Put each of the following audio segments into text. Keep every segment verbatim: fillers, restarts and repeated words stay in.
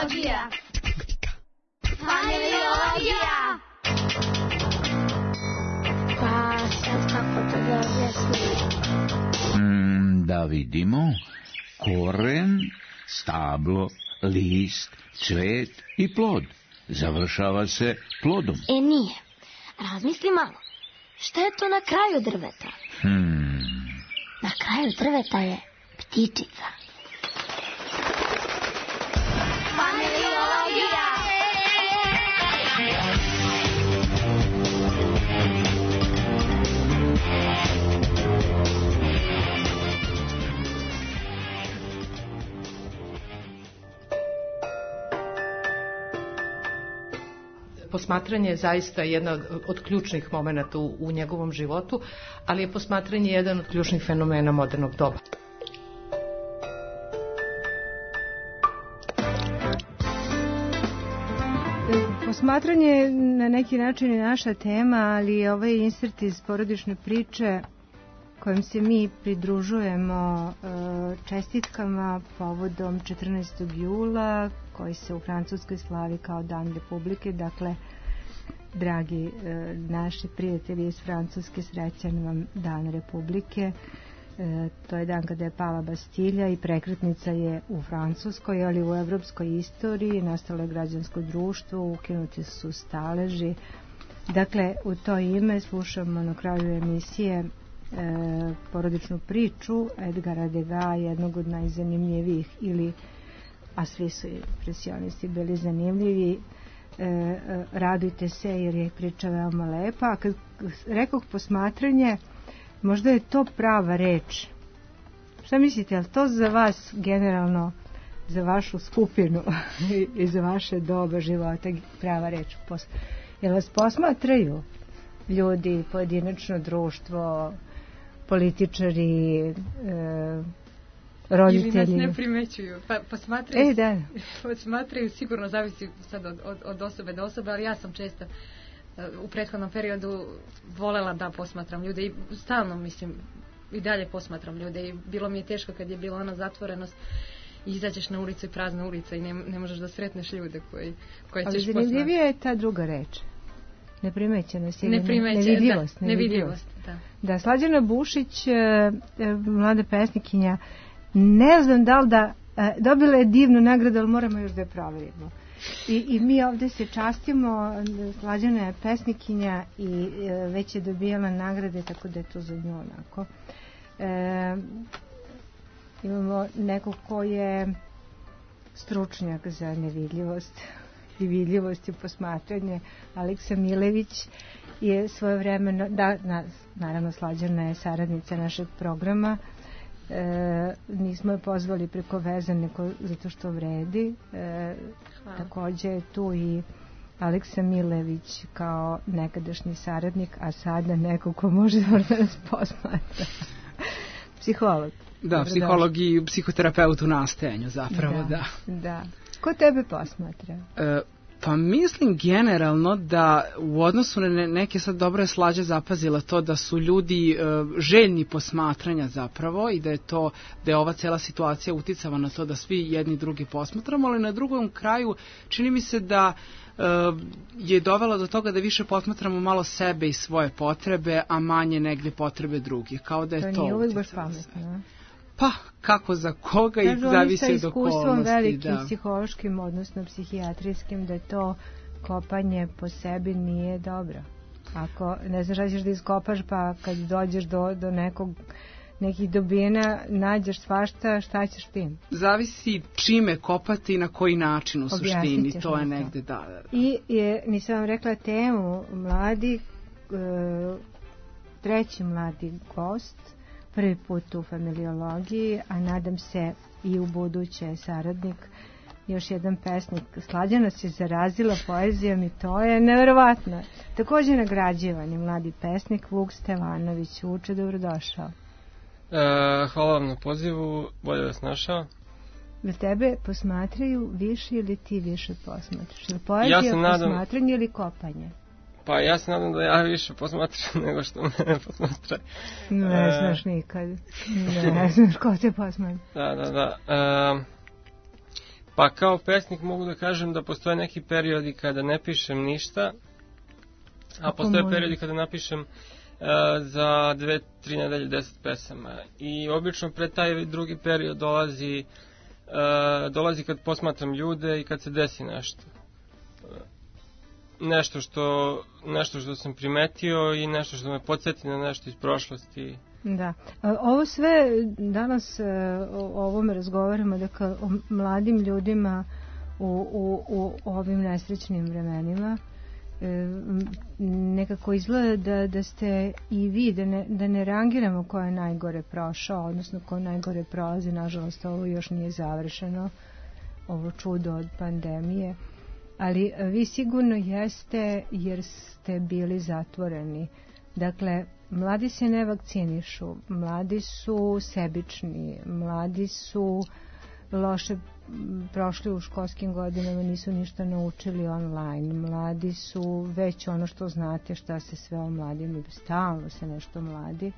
Familiologija. Familiologija. Pa sad kako to da objasnim? Mm, da vidimo. Koren, stablo, list, cvet i plod. Završava se plodom. E nije. Razmisli malo. Šta je to na kraju drveta? Hmm. Na kraju drveta je ptičica. Familiologija. Posmatranje je zaista jedna od ključnih momenata u, u njegovom životu, ali je posmatranje jedan od ključnih fenomena modernog doba. Posmatranje je na neki način je naša tema, ali ovaj insert iz porodične priče kojim se mi pridružujemo čestitkama povodom četrnaestog jula koji se u Francuskoj slavi kao Dan Republike. Dakle, dragi naši prijatelji iz Francuske, srećan vam Dan Republike. To je dan kada je pala Bastilja i prekretnica je u Francuskoj, ali u evropskoj istoriji nastalo je građansko društvo, ukinuti su staleži. Dakle, u to ime slušamo na kraju emisije E, porodičnu priču Edgara Degas, jednog od najzanimljivijih, ili, a svi su impresionisti bili zanimljivi. E, e, radujte se jer je priča veoma lepa. A kad rekoh posmatranje, možda je to prava reč. Šta mislite, je li to za vas generalno, za vašu skupinu i za vaše doba života prava reč? Je li vas posmatraju ljudi, pojedinačno društvo, političari, e, roditelji? Ili nas ne primećuju. Pa, posmatraju, e, da. posmatraju, sigurno zavisi sad od, od, od osobe do osobe, ali ja sam često u prethodnom periodu volela da posmatram ljude i stalno, mislim, i dalje posmatram ljude i bilo mi je teško kad je bila ona zatvorenost i izađeš na ulicu i prazna ulica i ne, ne možeš da sretneš ljude koji, koje ćeš posmatrati. Ali zanimljivija je ta druga reč. Neprimećenost ili Neprimećen, nevidljivost. Da, nevidljivost, da. Da, Slađana Bušić, mlada pesnikinja, ne znam da li da, dobila je divnu nagradu, ali moramo još da je proverimo. I, i mi ovde se častimo, Slađana je pesnikinja i već je dobijala nagrade, tako da je to za nju onako. E, imamo nekog ko je stručnjak za nevidljivost i vidljivost i posmatranje. Aleksa Milević je svojevremeno, da, na, naravno Slađana je saradnica našeg programa, e, nismo je pozvali preko veze neko zato što vredi. E, takođe je tu i Aleksa Milević kao nekadašnji saradnik, a sada neko ko može da nas posmatra. Psiholog. Da, psiholog i psihoterapeut u nastajanju zapravo, da. Da, da. Ko tebe posmatra? E, pa mislim generalno da u odnosu na neke, sad dobro je Slađa zapazila to da su ljudi e, željni posmatranja zapravo i da je to, da je ova cela situacija uticala na to da svi jedni drugi posmatramo, ali na drugom kraju čini mi se da e, je dovela do toga da više posmatramo malo sebe i svoje potrebe, a manje negdje potrebe drugih, kao da je to, to nije uvijek baš pametno. Pa, kako za koga i zavisi od okolnosti. Kažu oni sa iskustvom velikim da. psihološkim, odnosno psihijatrijskim, da to kopanje po sebi nije dobro. Ako ne znaš da ćeš da iskopaš, pa kad dođeš do, do nekog, nekih dobina, nađeš svašta, šta ćeš tim? Zavisi čime kopati i na koji način u suštini, to je negde da, da, da. I je, nisam vam rekla temu, mladi, e, treći mladi gost, prvi put u familiologiji, a nadam se i u buduće saradnik, još jedan pesnik. Slađana se zarazila poezijom i to je neverovatno. Također nagrađivan je mladi pesnik Vuk Stevanović. Vuče, dobrodošao. E, hvala vam na pozivu, bolje vas našao. Da tebe posmatraju više ili ti više posmatraš? Ili poezija, ja posmatranje nadam... ili kopanje? Pa ja se nadam da ja više posmatram nego što mene posmatra. Ne e... znaš nikad. Ne znaš ko te posmatra. Da, da, da. E... Pa kao pesnik mogu da kažem da postoje neki periodi kada ne pišem ništa, a postoje periodi kada napišem uh, za dve, tri nedelje deset pesama. I obično pred taj drugi period dolazi, uh, dolazi kad posmatram ljude i kad se desi nešto. Nešto što, nešto što sam primetio i nešto što me podsjeti na nešto iz prošlosti. Da. Ovo sve danas o ovome razgovaramo, dakle o mladim ljudima u, u, u ovim nesrećnim vremenima. E, nekako izgleda da, da ste i vi, da ne, da ne rangiramo ko je najgore prošao, odnosno ko najgore prolazi. Nažalost, ovo još nije završeno, ovo čudo od pandemije. Ali vi sigurno jeste, jer ste bili zatvoreni. Dakle, mladi se ne vakcinišu, mladi su sebični, mladi su loše prošli u školskim godinama, nisu ništa naučili online, mladi su već ono što znate šta se sve o mladima, stalno se nešto mladi.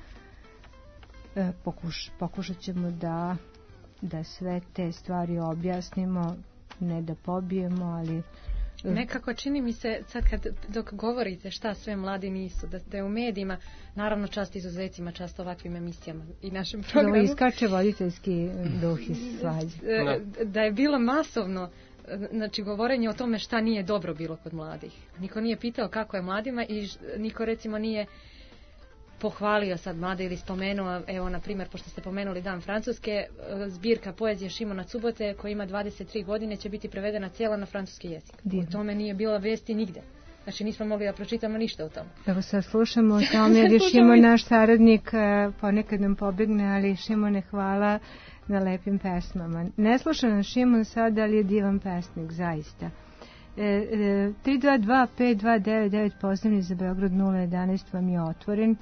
E, pokuš, pokušat ćemo da, da sve te stvari objasnimo, ne da pobijemo, ali nekako čini mi se sad kad dok govorite šta sve mladi nisu, da ste u medijima, naravno čast izuzecima, čast ovakvim emisijama i našem programu. Da iskače voditeljski duh iz svađe. Da je bilo masovno, znači govorenje o tome šta nije dobro bilo kod mladih. Niko nije pitao kako je mladima i niko recimo nije pohvalio sad mlade ili spomenuo, evo na primjer, pošto ste pomenuli Dan Francuske, zbirka poezije Šimona Cubote koja ima dvadeset tri godine će biti prevedena cijela na francuski jezik. Divno. O tome nije bila vesti nigde. Znači nismo mogli da pročitamo ništa o tome. Evo sad slušamo o tome, jer je Šimon naš saradnik, ponekad nam pobegne, ali Šimone hvala na lepim pesmama. Ne sluša nas Šimon sad, ali je divan pesnik, zaista. E, e, tri dva dva pet dva devet devet pozivni za Beograd nula jedanaest vam je otvoren.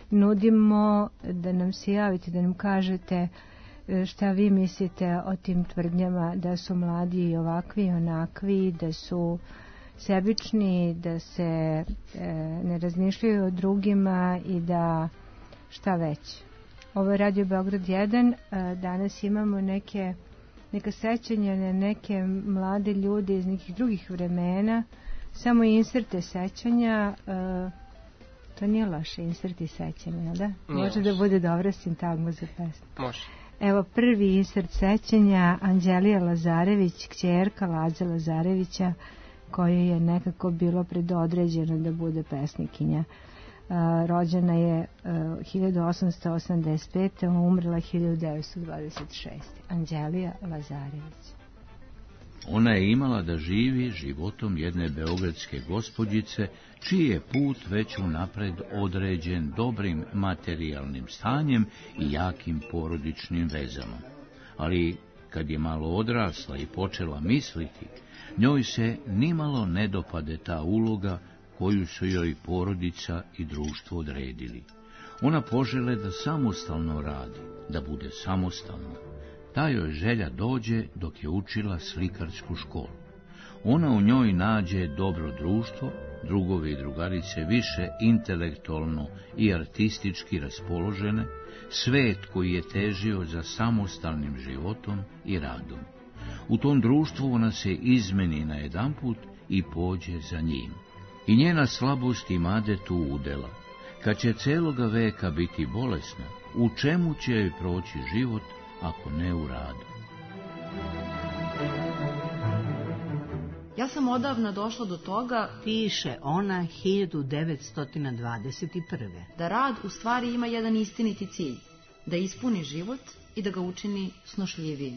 Nudimo da nam se javite, da nam kažete šta vi mislite o tim tvrdnjama da su mladi ovakvi i onakvi, da su sebični, da se e, ne razmišljaju o drugima i da šta već. Ovo je Radio Beograd jedan, danas imamo neke, neka sećanja na neke mlade ljude iz nekih drugih vremena, samo inserte sećanja. E, To nije loše, inserti sećanja, da? Nije Može loše. Da bude dobra sintagma za pesmu. Može. Evo prvi insert sećanja, Anđelija Lazarević, kćerka Laze Lazarevića, kojoj je nekako bilo predodređeno da bude pesnikinja. Uh, rođena je uh, hiljadu osamsto osamdeset pete. umrla hiljadu devetsto dvadeset šeste. Anđelija Lazarević. Ona je imala da živi životom jedne beogradske gospođice, čiji je put već unapred određen dobrim materijalnim stanjem i jakim porodičnim vezama. Ali kad je malo odrasla i počela misliti, njoj se nimalo ne dopade ta uloga koju su joj porodica i društvo odredili. Ona požele da samostalno radi, da bude samostalna. Ta joj želja dođe dok je učila slikarsku školu. Ona u njoj nađe dobro društvo, drugovi i drugarice više intelektualno i artistički raspoložene, svet koji je težio za samostalnim životom i radom. U tom društvu ona se izmeni na jedanput i pođe za njim. I njena slabost imade tu udela. Kad će celoga veka biti bolesna, u čemu će joj proći život, ako ne u radu? Ja sam odavna došla do toga, piše ona hiljadu devetsto dvadeset prve. Da rad u stvari ima jedan istiniti cilj, da ispuni život i da ga učini snošljivijim.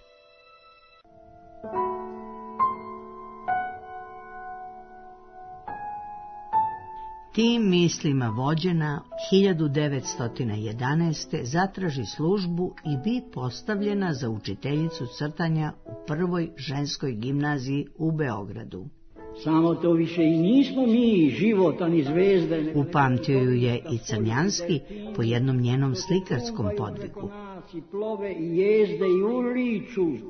Tim mislima vođena hiljadu devetsto jedanaeste. zatraži službu i bi postavljena za učiteljicu crtanja u prvoj ženskoj gimnaziji u Beogradu. Samo to više i nismo mi, život, ani zvezde. Upamtio ju je i Crnjanski po jednom njenom slikarskom podvigu. Plove i jezde i uliču.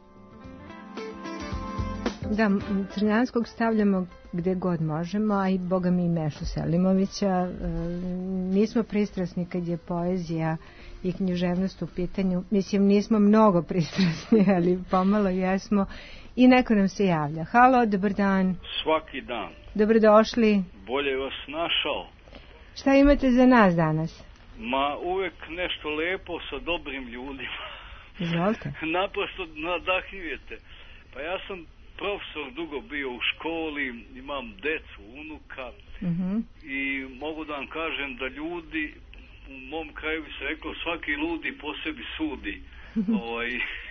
Da, Crnjanskog stavljamo gde god možemo, a i boga mi Mešu Selimovića. E, nismo pristrasni kad je poezija i književnost u pitanju. Mislim, nismo mnogo pristrasni, ali pomalo jesmo. I neko nam se javlja. Halo, dobar dan. Svaki dan. Dobrodošli. Bolje vas našao. Šta imate za nas danas? Ma, uvek nešto lepo sa dobrim ljudima. Izvolite. Naprosto nadahnjujete. Pa ja sam profesor, dugo bio u školi, imam decu, unuka, uh-huh. i mogu da vam kažem da ljudi, u mom kraju bi se reklo, svaki ludi po sebi sudi. ovaj,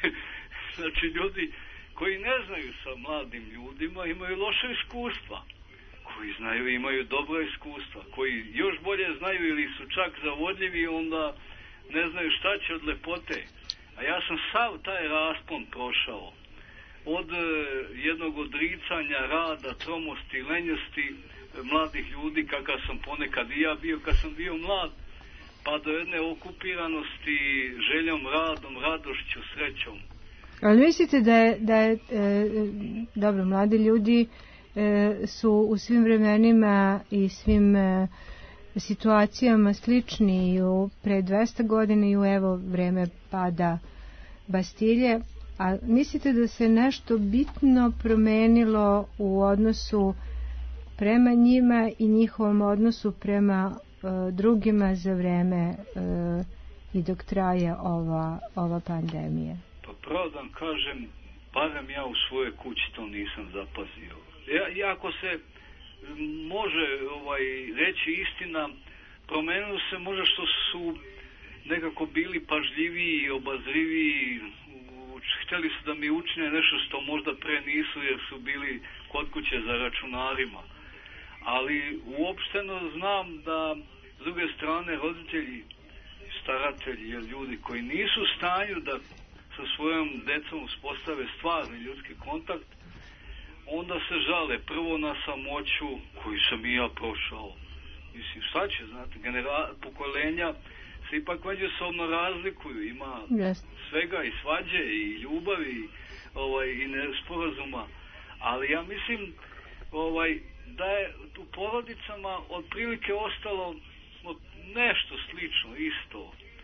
znači, ljudi koji ne znaju sa mladim ljudima imaju loše iskustva, koji znaju imaju dobra iskustva, koji još bolje znaju ili su čak zavodljivi, onda ne znaju šta će od lepote. A ja sam sav taj raspon prošao. Od e, jednog odricanja, rada, tromosti, lenjosti e, mladih ljudi, kakav sam ponekad i ja bio kad sam bio mlad, pa do jedne okupiranosti željom, radom, radošću, srećom. Ali mislite da je, da je e, dobro, mladi ljudi e, su u svim vremenima i svim e, situacijama slični i u pre dvesta godina i u evo vreme pada Bastilje, a mislite da se nešto bitno promenilo u odnosu prema njima i njihovom odnosu prema e, drugima za vreme e, i dok traje ova, ova pandemija? Pa pravo da vam kažem, barem ja u svojoj kući to nisam zapazio. Ja, ako se može ovaj, reći istina, promenilo se možda što su nekako bili pažljiviji, obazriviji, htjeli su da mi učine nešto što možda pre nisu jer su bili kod kuće za računarima. Ali uopšteno znam da s druge strane roditelji, staratelji, ljudi koji nisu u stanju da sa svojom decom uspostave stvarni ljudski kontakt, onda se žale prvo na samoću koju sam i ja prošao. Mislim, šta će, znate, genera- pokolenja se ipak međusobno razlikuju, ima yes. svega i svađe i ljubavi ovaj, i nesporazuma, ali ja mislim ovaj, da je u porodicama otprilike ostalo nešto slično, isto.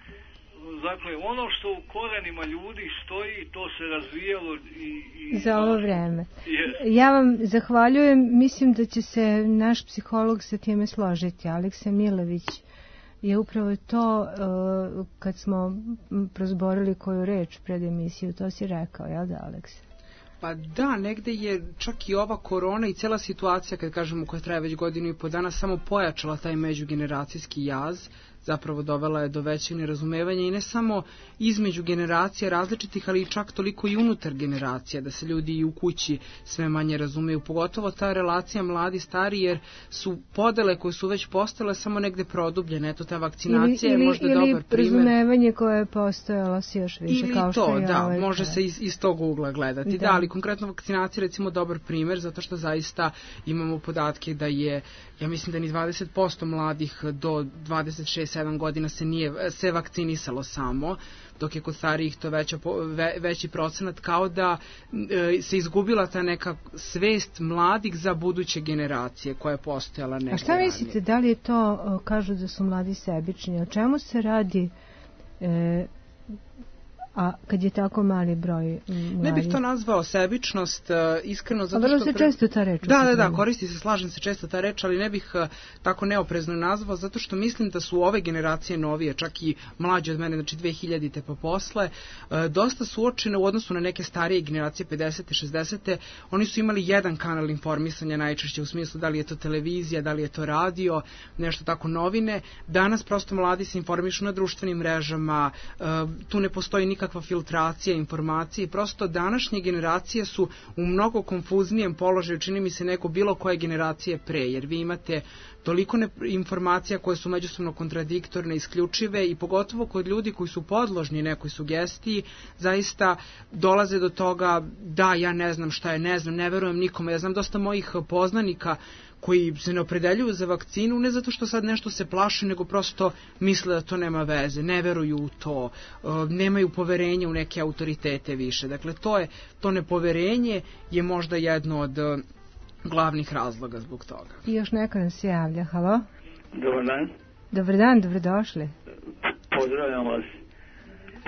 Dakle, ono što u korenima ljudi stoji, to se razvijalo i... i za ovo vreme. Yes. Ja vam zahvaljujem, mislim da će se naš psiholog sa time složiti, Aleksa Milović je upravo to, uh, kad smo prozborili koju reč pred emisiju, to si rekao, jel da, Aleksa? Pa da, negde je čak i ova korona i cijela situacija, kad kažemo koja traje već godinu i po dana, samo pojačala taj međugeneracijski jaz, zapravo dovela je do većeg nerazumevanja i ne samo između generacija različitih, ali i čak toliko i unutar generacija, da se ljudi i u kući sve manje razumeju, pogotovo ta relacija mladi-stari, jer su podele koje su već postale samo negde produbljene. Eto, ta vakcinacija ili, je možda ili, dobar primjer. Ili razumevanje koje je postojalo se još više. Ili kao to, što je da, ovaj može se iz, iz tog ugla gledati. Da. da, ali konkretno vakcinacija recimo dobar primjer, zato što zaista imamo podatke da je, ja mislim da ni dvadeset posto mladih do dvadeset šest sedam godina se nije se vakcinisalo samo, dok je kod starijih to veća, ve, veći procenat, kao da e, se izgubila ta neka svest mladih za buduće generacije koja je postojala nekada. A šta mislite, da li je to, kažu da su mladi sebični, o čemu se radi e, a kad je tako mali broj mladih? Ne bih to nazvao sebičnost, uh, iskreno, zato što... A vrlo se pre... često ta reč. Da, da, da, koristi se, slažem se često ta reč, ali ne bih uh, tako neoprezno nazvao, zato što mislim da su ove generacije novije, čak i mlađe od mene, znači dve hiljadite pa posle, uh, dosta suočene u odnosu na neke starije generacije, pedesete, šezdesete, oni su imali jedan kanal informisanja najčešće, u smislu da li je to televizija, da li je to radio, nešto tako, novine. Danas prosto mladi se informišu na društvenim mrežama, uh, tu ne postoji nikakva filtracija informacije, prosto današnje generacije su u mnogo konfuznijem položaju, čini mi se, neko bilo koje generacije pre, jer vi imate toliko ne, informacija koje su međusobno kontradiktorne, isključive i pogotovo kod ljudi koji su podložni nekoj sugestiji, zaista dolaze do toga da ja ne znam šta je, ne znam, ne verujem nikome. Ja znam dosta mojih poznanika koji se ne opredeljuju za vakcinu, ne zato što sad nešto se plaše, nego prosto misle da to nema veze, ne veruju u to, nemaju poverenja u neke autoritete više. Dakle, to je, to nepoverenje je možda jedno od glavnih razloga zbog toga. I još neko nam se javlja, halo? Dobar dan. Dobar dan, dobrodošli. Pozdravljam vas.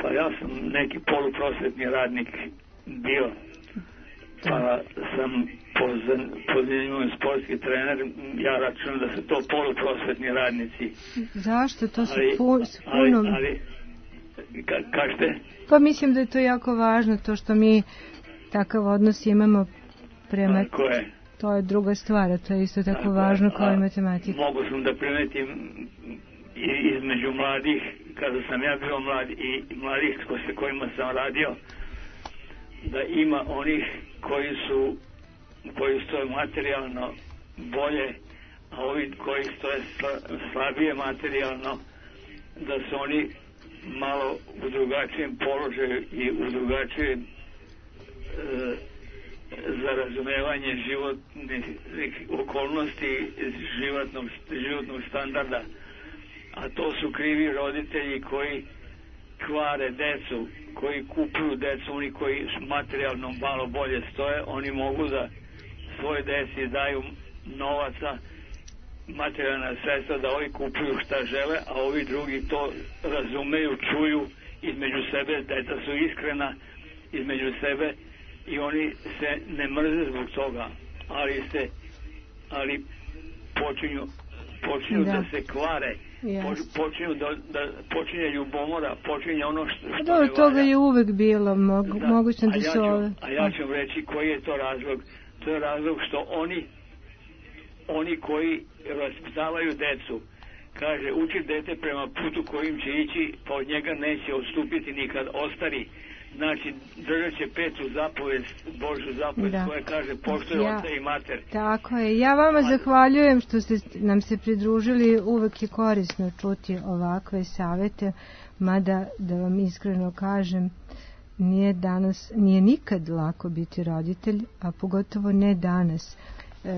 Pa ja sam neki poluprosvetni radnik bio, pa sam po zanimanju sportski trener, ja računam da su to poluprosvetni radnici. Zašto? To su ali, puno... Ali, ali, ka, kažete? Pa mislim da je to jako važno, to što mi takav odnos imamo prema... Tako je. To je druga stvar, a to je isto tako, tako važno kao i matematika. Mogu sam da primetim između mladih, kada sam ja bio mlad i mladih s kojima sam radio, da ima onih koji su koji stoje materijalno bolje, a ovi koji stoje slabije materijalno, da su oni malo u drugačijem položaju i u drugačijem e, za razumevanje životnih okolnosti životnog, životnog standarda, a to su krivi roditelji koji kvare decu, koji kupuju decu, oni koji materijalno malo bolje stoje, oni mogu da svoje deci daju novaca, materijalna sredstva, da ovi kupuju šta žele, a ovi drugi to razumeju, čuju između sebe, deca su iskrena između sebe i oni se ne mrze zbog toga, ali se ali počinju počinju da, da se kvare, yes. počinju da, da počinje ljubomora, počinje ono što, što da, ne toga valja. Je uvek bilo, mogu, da, moguće da su ove. A ja ću reći koji je to razlog. To je razlog što oni oni koji vaspitavaju decu, kaže, uči dete prema putu kojim će ići, pa od njega neće odstupiti nikad ostari. Znači, držat će petu zapovest, Božju zapovest, koja kaže, poštuje ja, oca i mater. Tako je. Ja vama pa, zahvaljujem što ste nam se pridružili. Uvek je korisno čuti ovakve savete, mada, da vam iskreno kažem, nije danas, nije nikad lako biti roditelj, a pogotovo ne danas. E,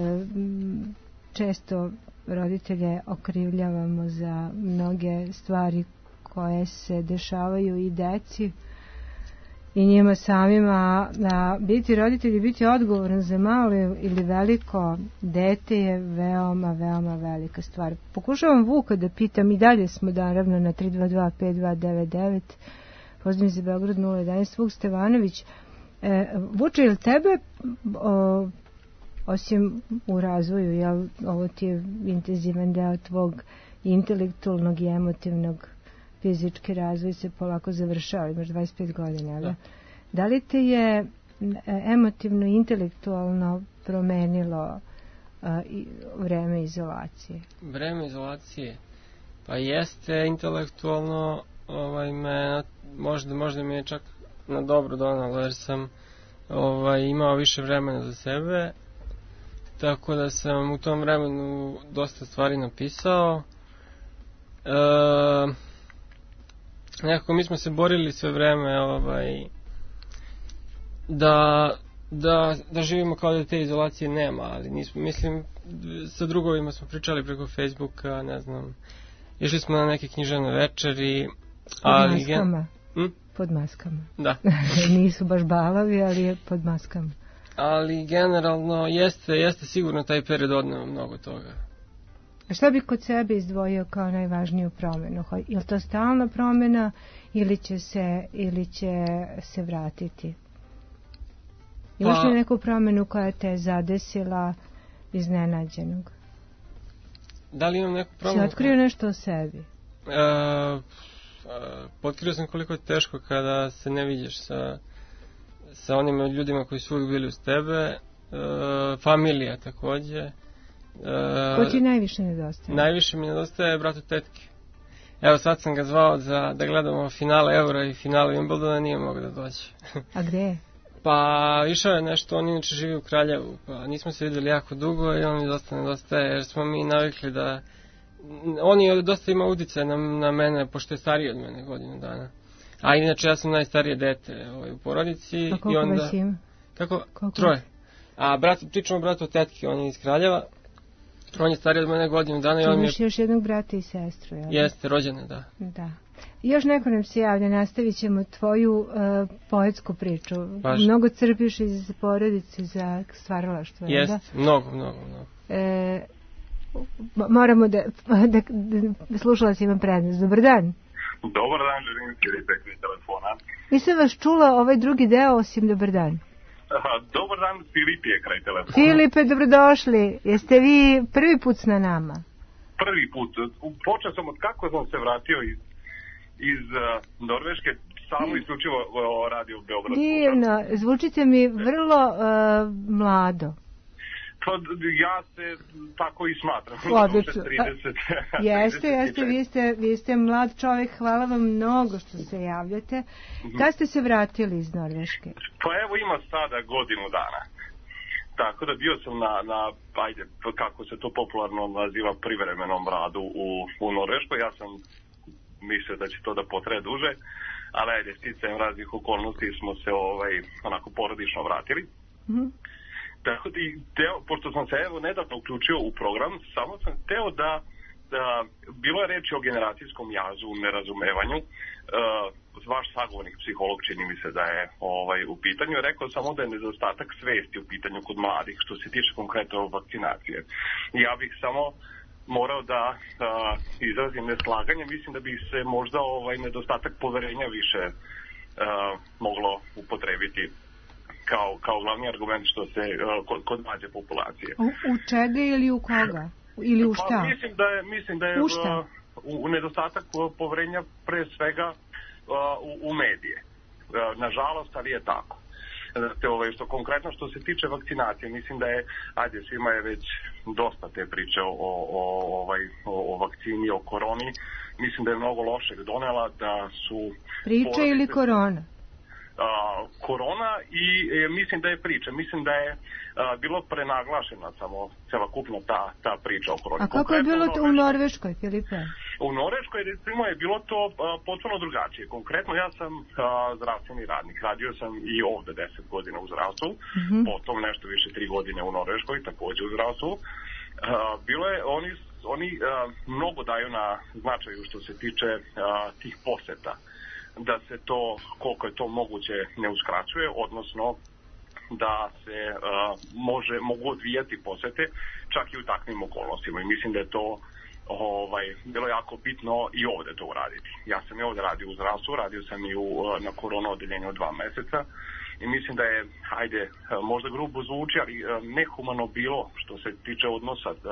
često roditelje okrivljavamo za mnoge stvari koje se dešavaju i deci i njima samima. A biti roditelj i biti odgovoran za malo ili veliko dete je veoma, veoma velika stvar. Pokušavam Vuka da pitam, i dalje smo naravno na tri dva dva pet dva devet devet, Pozdravim za Beograd nula jedanaest. Vuk Stevanović, e, Vuče, je li tebe o, osim u razvoju, jel, ovo ti je intenzivan deo tvog intelektualnog i emotivnog, fizički razvoj se polako završava, imaš dvadeset pet godina, da. Da li te je emotivno i intelektualno promenilo a, i, vreme izolacije? Vreme izolacije? Pa jeste, intelektualno ovaj, me, možda, možda mi je čak na dobro donalo, jer sam ovaj, imao više vremena za sebe, tako da sam u tom vremenu dosta stvari napisao. E, nekako mi smo se borili sve vreme ovaj, da, da, da živimo kao da te izolacije nema, ali nismo, mislim, sa drugovima smo pričali preko Facebooka, ne znam, išli smo na neke književne večeri. Pod ali maskama. Hm? Pod maskama. Da. Nisu baš balavi, ali je pod maskama. Ali generalno jeste, jeste sigurno taj period odneo mnogo toga. A što bi kod sebe izdvojio kao najvažniju promjenu? Je li to stalna promjena ili će se, ili će se vratiti? Imaš li neku promjenu koja te je zadesila iznenađenog? Da li imam neku promjenu? Si otkrio nešto o sebi? E, Otkrio sam koliko je teško kada se ne vidiš sa, sa onim ljudima koji su uvijek bili uz tebe, e, familija takođe. E, Ko ti najviše nedostaje? Najviše mi nedostaje bratu tetke. Evo sad sam ga zvao za, da gledamo finale Eura i finale Wimbledona, nije mogo da dođe. A gde je? Pa išao je nešto, on inače živi u Kraljevu, pa nismo se vidjeli jako dugo i on mi dosta nedostaje, jer smo mi navikli da... On je dosta ima uticaja na, na mene, pošto je stariji od mene godinu dana. A inače ja sam najstarije dete ovaj, u porodici. A koliko i onda, vas ima? Kako? Koliko? Troje. A brat, pričamo o bratu od tetke, on je iz Kraljeva. On je stariji od mene godinu dana. Ti i on imaš je... još jednog brata i sestru, jel? Jeste, rođene, da. Da. Još neko nam se javlja, nastavit ćemo tvoju uh, poetsku priču. Baš. Mnogo crpiš iz porodice za stvaralaštvo, jel da? Jeste, mnogo, mnogo, mnogo. E, moramo da, da, da slušalac imam prednost. Dobar dan. Dobar dan, želim Filipe kraj telefona. Nisam vas čula ovaj drugi deo osim dobar dan. Aha, dobar dan, Filip je kraj telefona. Filipe, dobrodošli. Jeste vi prvi put na nama? Prvi put. Počeo sam od kako sam se vratio iz, iz uh, Norveške, samo isključivo o radio Beograd. Divno, zvučite mi vrlo uh, mlado. Pa ja se tako i smatram. Odlično. Jeste, jeste, vi ste, vi ste mlad čovjek, hvala vam mnogo što se javljate. Kad ste se vratili iz Norveške? Pa evo ima sada godinu dana. Tako da bio sam na, na ajde, kako se to popularno naziva, privremenom radu u, u Norveškoj. Ja sam mislio da će to da potraje duže, ali ajde, sticajem raznih okolnosti smo se ovaj, onako porodično vratili. Mhm. Tako da, teo, pošto sam se evo nedavno uključio u program, samo sam teo da, da bilo je reči o generacijskom jazu, nerazumevanju. Uh, vaš sagovornik, psiholog, čini mi se da je ovaj, u pitanju, rekao samo da je nedostatak svesti u pitanju kod mladih, što se tiče konkretno vakcinacije. Ja bih samo morao da uh, izrazim neslaganje, mislim da bi se možda ovaj, nedostatak poverenja više uh, moglo upotrebiti Kao, kao glavni argument što se uh, kod, kod mlađe populacije. U, u čega ili u koga? Ili u šta? Pa, mislim da je, mislim da je u, šta? Uh, u nedostatak poverenja pre svega uh, u, u medije. Uh, nažalost, ali je tako. Te, ovaj, što konkretno što se tiče vakcinacije, mislim da je, ajde, svima je već dosta te priče o, o, o, ovaj, o, o vakcini, o koroni. Mislim da je mnogo lošeg donela, da su... Priče porodice, ili korona? Uh, korona i e, mislim da je priča, mislim da je uh, bilo prenaglašena samo celokupna ta, ta priča o koroni. A kako je bilo u Norveškoj, Filipe? U Norveškoj recimo je bilo to uh, potpuno drugačije. Konkretno ja sam uh, zdravstveni radnik, radio sam i ovde deset godina u zdravstvu, mm-hmm. potom nešto više tri godine u Norveškoj, takođe u zdravstvu. Uh, bilo je, oni, oni uh, mnogo daju na značaju što se tiče uh, tih poseta, da se to, koliko je to moguće, ne uskraćuje, odnosno da se uh, može, mogu odvijati posete čak i u takvim okolnostima. I mislim da je to ovaj, bilo jako bitno i ovde to uraditi. Ja sam i ovde radio u zdravstvu, radio sam i u, na korona odeljenju dva meseca i mislim da je, hajde, možda grubo zvuči, ali nehumano bilo što se tiče odnosa uh,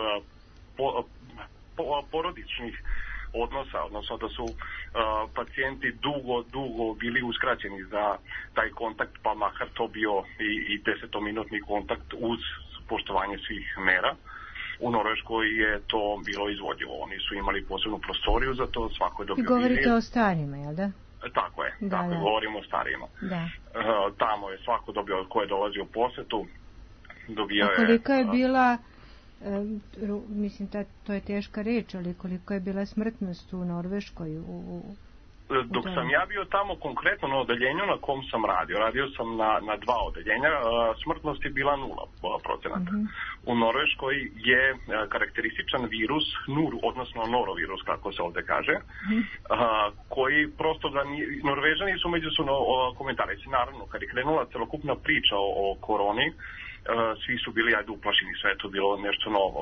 po, po, porodičnih odnosa, odnosno da su uh, pacijenti dugo, dugo bili uskraćeni za taj kontakt, pa makar to bio i, i desetominutni kontakt uz poštovanje svih mera. U Norveškoj je to bilo izvodljivo. Oni su imali posebnu prostoriju za to, svako je dobio... I govorite o starima, jel da? Tako je, da, tako da. je, govorimo o starijima. Da. Uh, tamo je svako dobio, ko je dolazio u posetu, dobio je... A kolika je bila... E, mislim, ta, to je teška reč, ali koliko je bila smrtnost u Norveškoj? U, u, Dok sam ja bio tamo konkretno na odeljenju na kom sam radio, radio sam na, na dva odeljenja, smrtnost je bila nula procenata. Mm-hmm. U Norveškoj je karakterističan virus, nur, odnosno norovirus, kako se ovde kaže, mm-hmm. koji prosto da ni, Norvežani su međusobno komentarići. Naravno, kad je krenula celokupna priča o, o koroni, svi su bili ajde uplašeni, sve je to bilo nešto novo.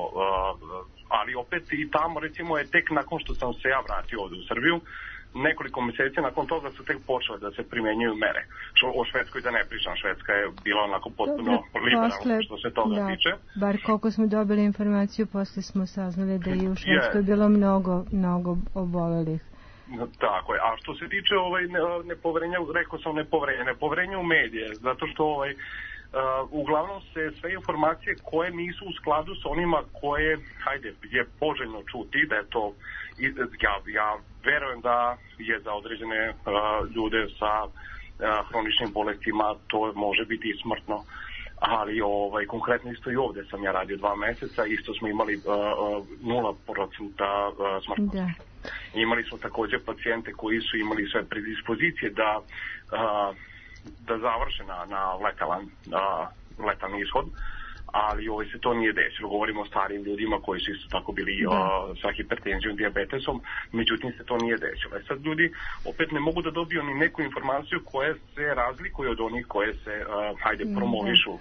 Ali opet i tamo, recimo, je tek nakon što sam se ja vratio ovde u Srbiju, nekoliko meseci nakon toga su tek počele da se primenjuju mere. Što o Švedskoj da ne pričam, Švedska je bila onako potpuno liberalna što se toga da, tiče. Bar koliko smo dobili informaciju, posle smo saznali da je u Švedskoj je. bilo mnogo, mnogo obolelih. Tako je. A što se tiče ovaj, nepoverenja, rekao sam nepoverenja, nepoverenja u medije, zato što ovaj, Uh, uglavnom se sve informacije koje nisu u skladu sa onima koje, hajde, je poželjno čuti, da je to, ja, ja verujem da je za određene uh, ljude sa uh, hroničnim bolestima to može biti i smrtno, ali ovaj, konkretno isto i ovde sam ja radio dva meseca, isto smo imali nula procenta uh, uh, smrtnosti. Da. Imali smo takođe pacijente koji su imali sve predispozicije da uh, da završe na, na letalan, na letan ishod, ali ovaj se to nije desilo. Govorimo o starijim ljudima koji su isto tako bili uh, sa hipertenzijom, dijabetesom, međutim se to nije desilo. E sad ljudi opet ne mogu da dobiju ni neku informaciju koja se razlikuje od onih koje se, uh, hajde, promovišu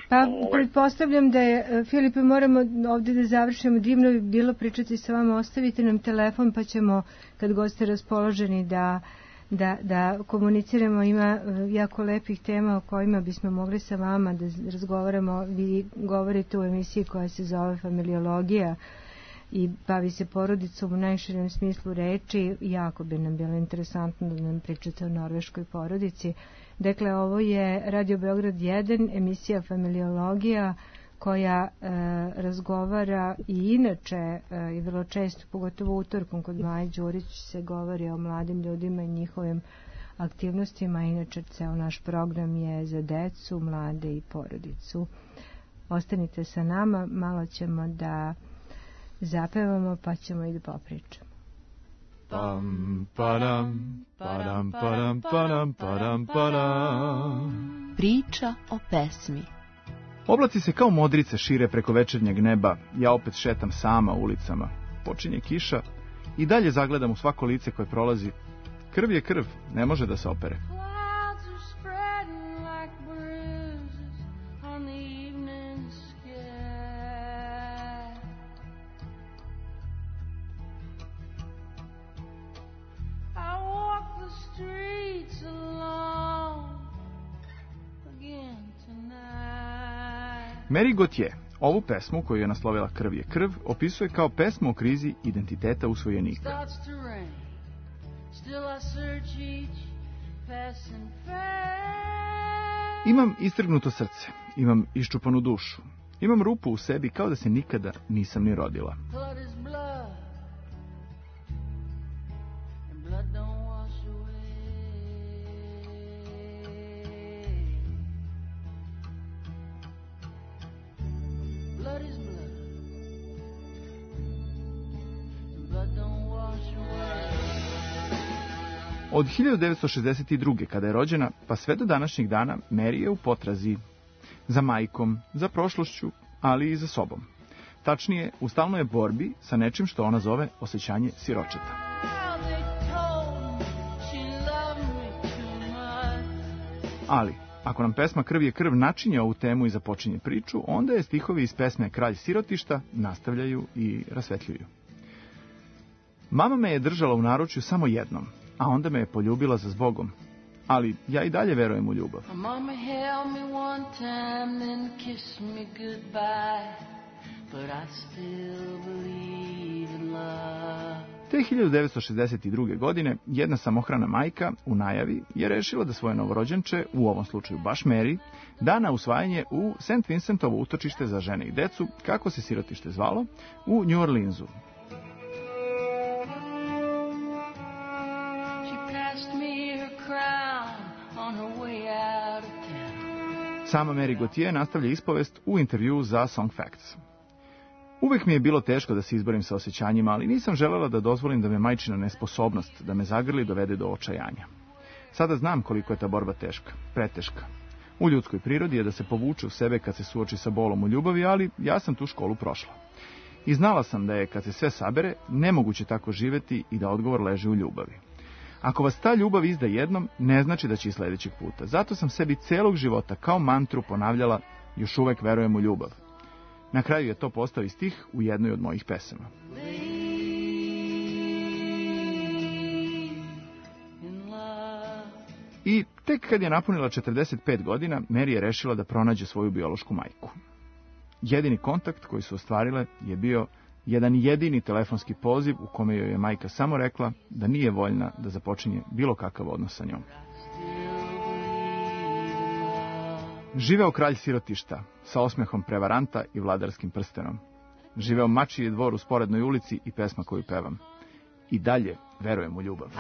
Pa pretpostavljam da je, Filipe, moramo ovdje da završimo. Divno bi bilo pričati sa vama, ostavite nam telefon pa ćemo, kad god ste raspoloženi, da, da, da komuniciramo. Ima jako lepih tema o kojima bismo mogli sa vama da razgovaramo. Vi govorite u emisiji koja se zove Familiologija i bavi se porodicom u najširem smislu reči. Jako bi nam bilo interesantno da nam pričate o norveškoj porodici. Dakle, ovo je Radio Beograd jedan, emisija Familiologija, koja e, razgovara i inače e, i vrlo često, pogotovo utorkom kod Maje Đurić, se govori o mladim ljudima i njihovim aktivnostima. Inače, ceo naš program je za decu, mlade i porodicu. Ostanite sa nama, malo ćemo da zapevamo pa ćemo i da popričamo. Pam, padam, padam, padam, padam, padam, padam. Priča o pesmi. Oblaci se kao modrice šire preko večernjeg neba, ja opet šetam sama ulicama. Počinje kiša i dalje zagledam u svako lice koje prolazi. Krv je krv, ne može da se opere. Mary Gauthier ovu pesmu, koju je naslovila Krv je krv, opisuje kao pesmu o krizi identiteta usvojenika. Imam istrgnuto srce, imam iščupanu dušu, imam rupu u sebi kao da se nikada nisam ni rodila. Od hiljadu devetsto šezdeset druge. kada je rođena, pa sve do današnjeg dana, Mary je u potrazi za majkom, za prošlošću, ali i za sobom. Tačnije, u stalnoj je borbi sa nečim što ona zove osjećanje siročeta. Ali, ako nam pesma Krv je krv načinje ovu temu i započinje priču, onda je stihovi iz pesme Kralj sirotišta nastavljaju i rasvetljuju. Mama me je držala u naručju samo jednom, a onda me je poljubila za zbogom. Ali ja i dalje verujem u ljubav. Te hiljadu devetsto šezdeset druge. godine jedna samohrana majka u najavi je rešila da svoje novorođenče, u ovom slučaju baš Mary, da na usvajanje u Saint Vincentovo utočište za žene i decu, kako se sirotište zvalo, u New Orleansu. Sama Mary Gauthier nastavlja ispovest u intervjuu za Song Facts. Uvek mi je bilo teško da se izborim sa osjećanjima, ali nisam želela da dozvolim da me majčina nesposobnost da me zagrli dovede do očajanja. Sada znam koliko je ta borba teška, preteška. U ljudskoj prirodi je da se povuče u sebe kad se suoči sa bolom u ljubavi, ali ja sam tu školu prošla. I znala sam da je, kad se sve sabere, nemoguće tako živeti i da odgovor leži u ljubavi. Ako vas ta ljubav izda jednom, ne znači da će i sljedećeg puta. Zato sam sebi celog života kao mantru ponavljala, još uvek verujem u ljubav. Na kraju je to postao i stih u jednoj od mojih pesama. I tek kad je napunila četrdeset pet godina, Mary je rešila da pronađe svoju biološku majku. Jedini kontakt koji su ostvarile je bio jedan jedini telefonski poziv u kome joj je majka samo rekla da nije voljna da započinje bilo kakav odnos sa njom. Živeo kralj sirotišta sa osmehom prevaranta i vladarskim prstenom. Živeo mačiji dvor u sporednoj ulici i pesma koju pevam. I dalje verujem u ljubav.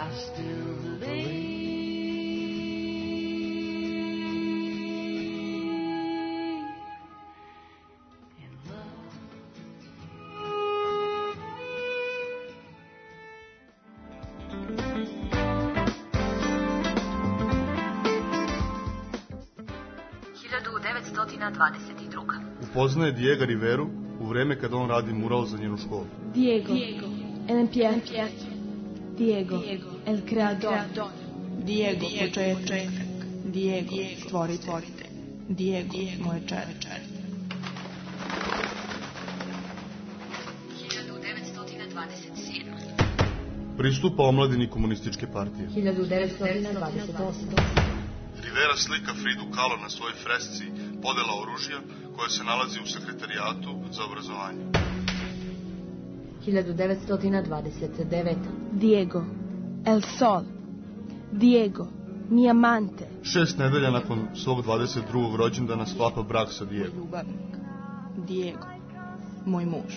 Upoznaje Diego Riveru u vreme kada on radi mural za njenu školu. Diego, Diego. El empieza. Diego, Diego. El creador. Diego, početak. Diego, stvoritelj. Diego, moje čari. hiljadu devetsto dvadeset sedma. Pristupa omladini komunističke partije. hiljadu devetsto dvadeset osma. Rivera slika Fridu Kahlo na svojoj fresci Podela oružja, koja se nalazi u sekretarijatu za obrazovanje. hiljadu devetsto dvadeset deveta. Diego, El Sol. Diego, mi amante. Šest nedelja nakon svog dvadeset drugog rođendana sklapa brak sa Diego. Ljubavnik. Diego, moj muž.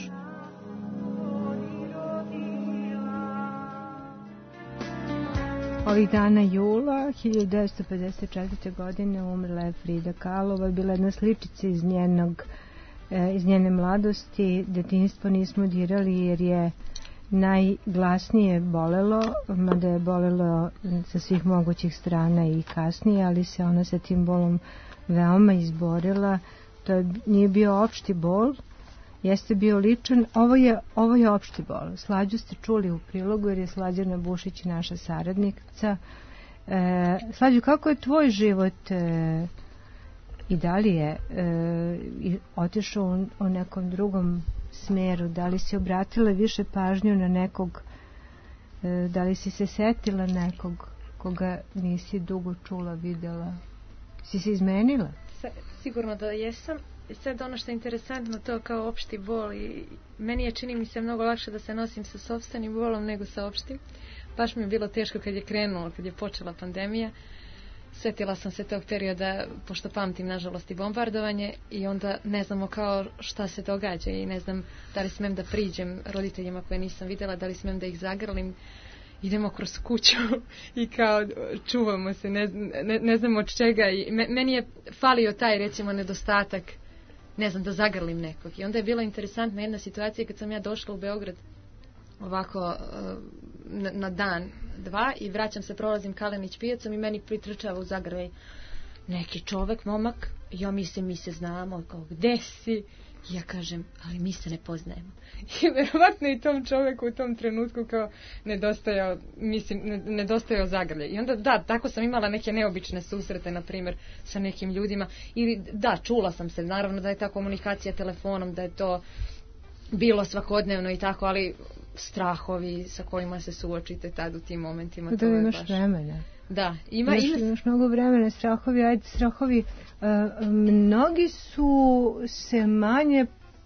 Ovih dana jula hiljadu devetsto pedeset četvrte. godine umrla je Frida Kahlo. Ovo je bila jedna sličica iz njenog, iz njene mladosti. Detinjstvo nismo dirali jer je najglasnije bolelo, mada je bolelo sa svih mogućih strana i kasnije, ali se ona sa tim bolom veoma izborila. To je, nije bio opšti bol, jeste bio ličan. Ovo je, ovo je opšti bol. Slađu ste čuli u prilogu jer je Slađana Bušić naša saradnica. E, Slađu, kako je tvoj život e, i da li je e, otišao u, u nekom drugom smeru? Da li si obratila više pažnju na nekog, e, da li si se setila nekog koga nisi dugo čula, videla? Si se izmenila? Sigurno da jesam. Sad ono što je interesantno, to kao opšti bol, i meni je, čini mi se, mnogo lakše da se nosim sa sopstvenim bolom nego sa opštim. Baš mi je bilo teško kad je krenulo, kad je počela pandemija. Sjetila sam se tog perioda, pošto pamtim nažalost i bombardovanje, i onda ne znamo kao šta se događa i ne znam da li smem da priđem roditeljima koje nisam vidjela, da li smem da ih zagrlim. Idemo kroz kuću i kao čuvamo se, ne, ne, ne znam od čega, i meni je falio taj, recimo, nedostatak, ne znam, da zagrlim nekog. I onda je bila interesantna jedna situacija kad sam ja došla u Beograd ovako na, na dan, dva, i vraćam se, prolazim Kalenić pijacom i meni pritrčava u zagrljaj neki čovek, momak, i ja mislim, mi se znamo, kao, gde si? I ja kažem, ali mi se ne poznajemo. I verovatno i tom čoveku u tom trenutku kao nedostajao, mislim, nedostajao zagrljaj. I onda, da, tako sam imala neke neobične susrete, na primjer, sa nekim ljudima. Ili, da, čula sam se, naravno da je ta komunikacija telefonom, da je to bilo svakodnevno i tako, ali strahovi sa kojima se suočite tad u tim momentima. Da, to je imaš baš... vremena. Da, ima, imaš, ima... imaš mnogo vremena, strahovi, ajde, strahovi. Uh, mnogi su se manje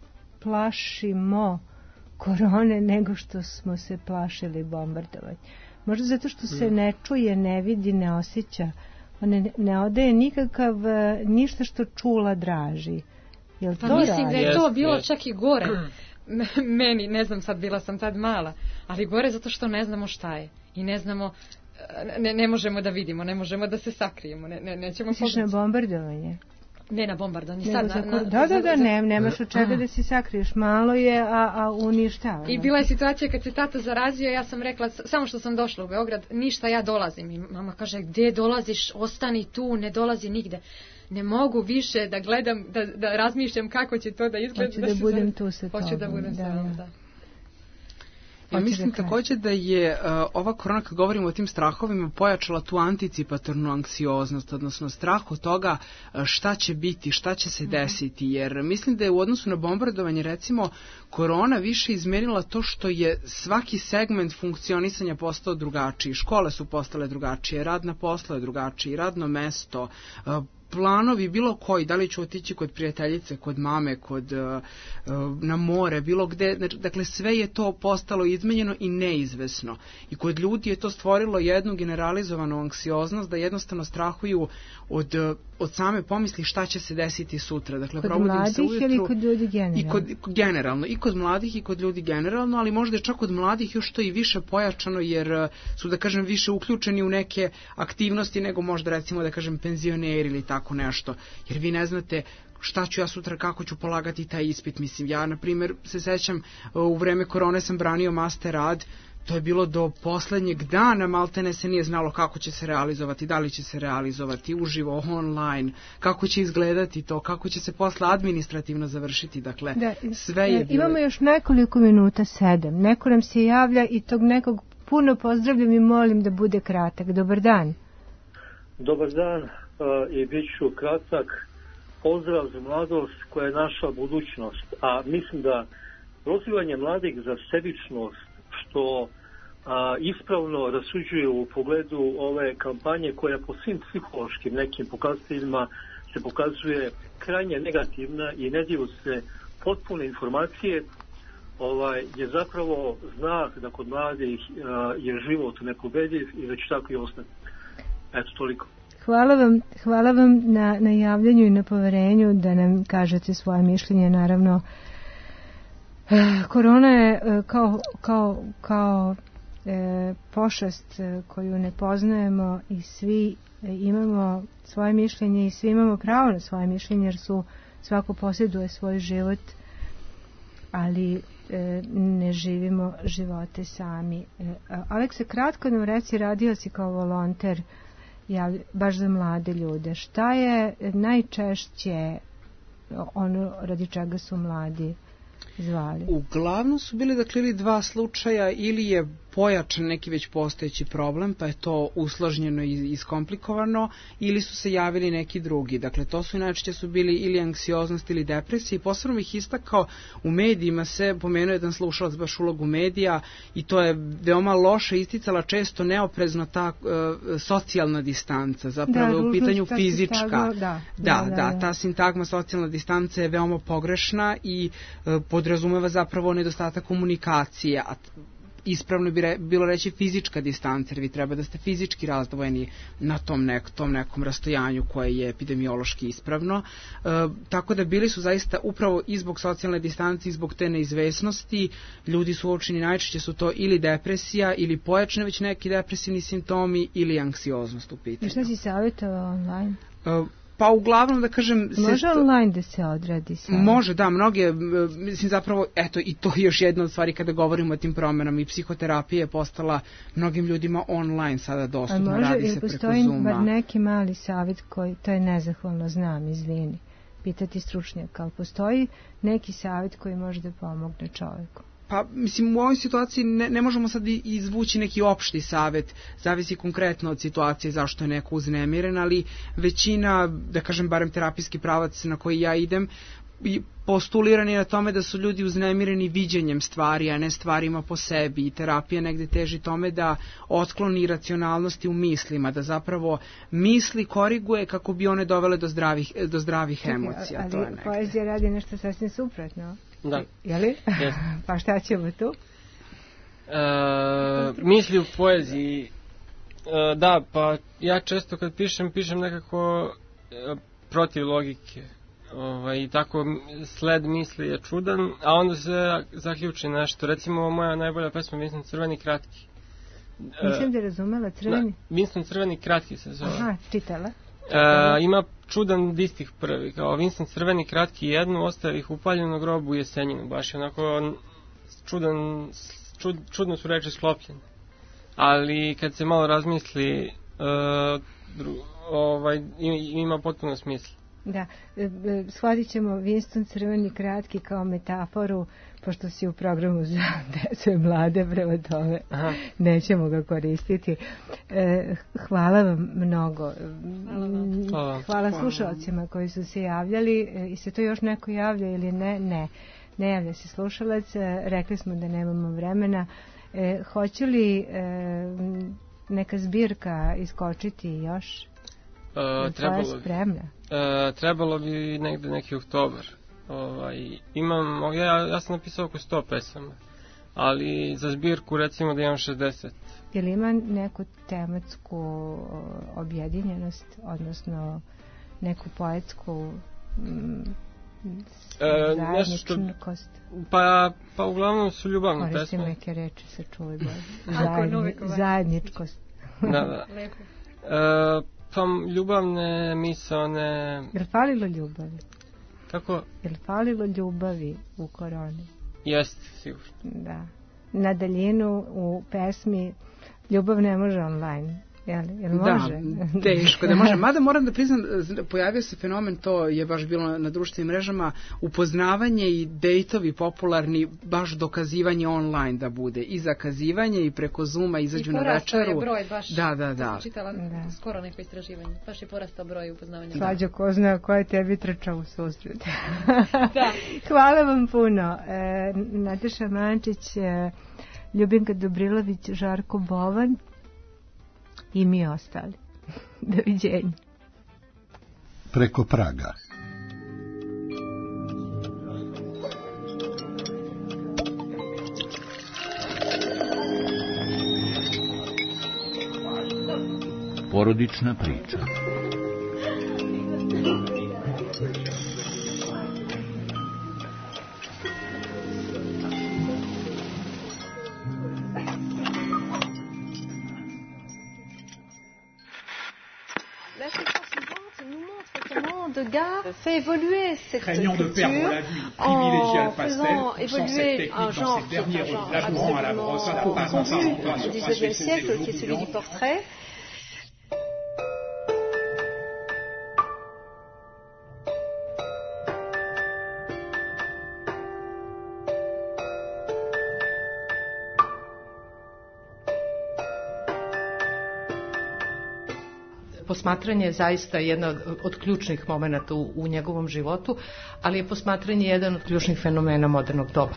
plašimo korone nego što smo se plašili bombardovanja. Možda zato što se ne čuje, ne vidi, ne osjeća. Ne, ne odaje nikakav, ništa što čula draži. Jel pa to mislim radi? Da je to bilo čak i gore. Meni, ne znam, sad bila sam tad mala, ali gore zato što ne znamo šta je. I ne znamo, ne, ne možemo da vidimo, ne možemo da se sakrijemo, ne, ne, nećemo misliš na bombardovanje? Ne na bombardovanje, sad na, na, da, da, da, za, ne, nemaš od čega da se sakriješ, malo je, a, a uništava. I bila je situacija kad se tata zarazio, ja sam rekla, samo što sam došla u Beograd, ništa, ja dolazim. I mama kaže, gde dolaziš, ostani tu, ne dolazi nigde. Ne mogu više da gledam, da, da razmišljam kako će to da izgleda. Hoću da, da budem tu sa tobom. Hoću da budem da, sa tobom, da. Ja mislim također da je uh, ova korona, kad govorimo o tim strahovima, pojačala tu anticipatornu anksioznost, odnosno strah od toga šta će biti, šta će se desiti, jer mislim da je u odnosu na bombardovanje, recimo, korona više izmenila to što je svaki segment funkcionisanja postao drugačiji. Škole su postale drugačije, rad na poslu je drugačiji, radno mesto, uh, planovi bilo koji, da li ću otići kod prijateljice, kod mame, kod uh, na more, bilo gde, dakle sve je to postalo izmenjeno i neizvesno. I kod ljudi je to stvorilo jednu generalizovanu anksioznost da jednostavno strahuju od, od same pomisli šta će se desiti sutra. Dakle, kod mladih se ujutru, ili kod ljudi generalno? I kod, generalno, i kod mladih i kod ljudi generalno, ali možda je čak kod mladih još to i više pojačano jer su, da kažem, više uključeni u neke aktivnosti nego možda, recimo, da kažem, penzioneri ili tako nešto, jer vi ne znate šta ću ja sutra, kako ću polagati taj ispit. Mislim, ja, na primjer, se sećam, u vreme korone sam branio master rad, to je bilo do poslednjeg dana, maltene se nije znalo kako će se realizovati, da li će se realizovati uživo, online, kako će izgledati to, kako će se posle administrativno završiti, dakle, da, sve je bilo... Imamo još nekoliko minuta, sedam, neko nam se javlja i tog nekog puno pozdravljam i molim da bude kratak. Dobar dan. Dobar dan. Uh, i bit ću kratak. pozdrav za mladost koja je naša budućnost, a mislim da prozivanje mladih za sebičnost, što a, ispravno rasuđuju u pogledu ove kampanje koja po svim psihološkim nekim pokazateljima se pokazuje krajnje negativna i ne daju se potpune informacije, ovaj, je zapravo znak da kod mladih a, je život nepobediv i da će tako i ostati. Eto, toliko. Hvala vam, hvala vam na, na javljanju i na poverenju da nam kažete svoje mišljenje. Naravno, korona je kao, kao, kao e, pošast koju ne poznajemo i svi imamo svoje mišljenje i svi imamo pravo na svoje mišljenje jer su, svako posjeduje svoj život, ali e, ne živimo živote sami. E, Aleksa, kratko nam reci, radio si kao volonter Ja, baš za mlade ljude. Šta je najčešće ono radi čega su mladi zvali? Uglavnom su bili dakle ili dva slučaja, ili je pojačan neki već postojeći problem, pa je to usložnjeno i iskomplikovano, ili su se javili neki drugi. Dakle, to su najčešće su bili ili anksioznost ili depresija i posebno bih istakao u medijima se pomenuo jedan slušalac baš ulogu medija i to je veoma loše isticala često neoprezno ta uh, socijalna distanca, zapravo da, je u pitanju fizička. Sintagma, da, da, da, da, da, ta sintagma socijalna distanca je veoma pogrešna i uh, podrazumeva zapravo nedostatak komunikacije, a ispravno bi re, bilo reći fizička distanca, jer vi treba da ste fizički razdvojeni na tom, nek, tom nekom rastojanju koje je epidemiološki ispravno. E, tako da bili su zaista upravo i zbog socijalne distance i zbog te neizvesnosti, ljudi su uočeni najčešće su to ili depresija ili pojačane već neki depresivni simptomi ili anksioznost u pitanju. I šta si savjetovao online? E, Pa uglavnom da kažem... Može se, online da se odradi sve? Može, da, mnoge, mislim zapravo, eto i to je još jedna od stvari kada govorimo o tim promenama i psihoterapija je postala mnogim ljudima online sada dostupno, može, radi se preko Zooma. A može, ili postoji bar neki mali savjet koji, to je nezahvalno, znam, izvini, pitati stručnjaka, ali postoji neki savjet koji može da pomogne čoveku? Pa, mislim, u ovoj situaciji ne, ne možemo sad izvući neki opšti savjet, zavisi konkretno od situacije zašto je neko uznemiren, ali većina, da kažem, barem terapijski pravac na koji ja idem, postulirani na tome da su ljudi uznemireni viđenjem stvari, a ne stvarima po sebi i terapija negde teži tome da otkloni racionalnosti u mislima, da zapravo misli koriguje kako bi one dovele do zdravih, do zdravih Čekaj, emocija. Ali to je poezija radi nešto sasvim suprotno. Da. Jeli? Yes. Pa šta ćemo tu? E, misli u poeziji. E, da, pa ja često kad pišem, pišem nekako e, protiv logike. Ovaj, i tako sled misli je čudan, a onda se zaključi nešto. Recimo, moja najbolja pesma Winston Crveni kratki. Nisam da razumela, Crveni? Da, Winston Crveni kratki se zove. Aha, čitala. E, ima čudan distih prvi, kao Winston Crveni kratki jednu, ostaje ih upaljenu grobu u Jesenjinu, baš onako čudan, čud, čudno su reči sklopljene. Ali kad se malo razmisli, e, dru, ovaj, ima potpuno smisla. Da, shvatit ćemo Winston Crveni kratki kao metaforu, pošto si u programu za decu i mlade, prema tome nećemo ga koristiti. E, hvala vam mnogo. Hvala, hvala slušalcima koji su se javljali. E, I se to još neko javlja ili ne? Ne. Ne javlja se slušalac. E, rekli smo da nemamo vremena. E, hoće li e, neka zbirka iskočiti još? Uh, trebalo, spremna? Uh, trebalo bi negde neki oktobar. Ovaj, imam, ja, ja sam napisao oko sto pesama, ali za zbirku recimo da imam šezdeset. Ili ima neku tematsku objedinjenost, odnosno neku poetsku mm, zajedničkost? Uh, pa, pa uglavnom su ljubavne pesme. Koristim neke reči, se čuje Zajedni, zajedničkost. Da, da. Lepo. Uh, Pa ljubavne misaone... Jel falilo ljubavi? Kako? Jel falilo ljubavi u koroni? Jeste, sigurno. Da. Na daljinu u pesmi Ljubav ne može online. Jel, jel može? Da, teško da može. Mada moram da priznam, pojavio se fenomen, to je baš bilo na društvenim mrežama, upoznavanje i dejtovi popularni, baš dokazivanje online da bude. I zakazivanje i preko Zooma izađu na večeru. I porastao je broj baš. Da, da, da. To sam čitala da. Skoro neko istraživanje. Baš je porastao broj upoznavanja. Slađo, ko zna ko je tebi trčao u susret. Da. Hvala vam puno. E, Nataša Mančić, e, Ljubinka Dobrilović, Žarko Bovan i mi ostali. Doviđenja. Preko praga. Porodična priča. fait évoluer cette craignant de perdre la vue, il privilégia le pastel, poussant cette technique dans ses derniers labourant à la brosse, à la base en passant du dix-neuvième siècle, qui est celui du portrait. Posmatranje je zaista jedna od, od ključnih momenata u, u njegovom životu, ali je posmatranje jedan od ključnih fenomena modernog doba.